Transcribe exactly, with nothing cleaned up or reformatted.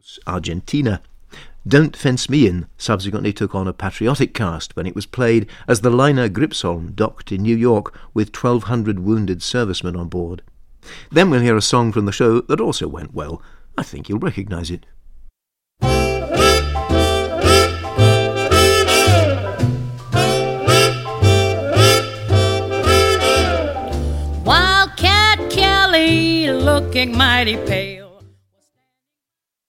Argentina. Don't Fence Me In subsequently took on a patriotic cast when it was played as the liner Gripsholm docked in New York with twelve hundred wounded servicemen on board. Then we'll hear a song from the show that also went well. I think you'll recognise it. Wildcat Kelly looking mighty pale,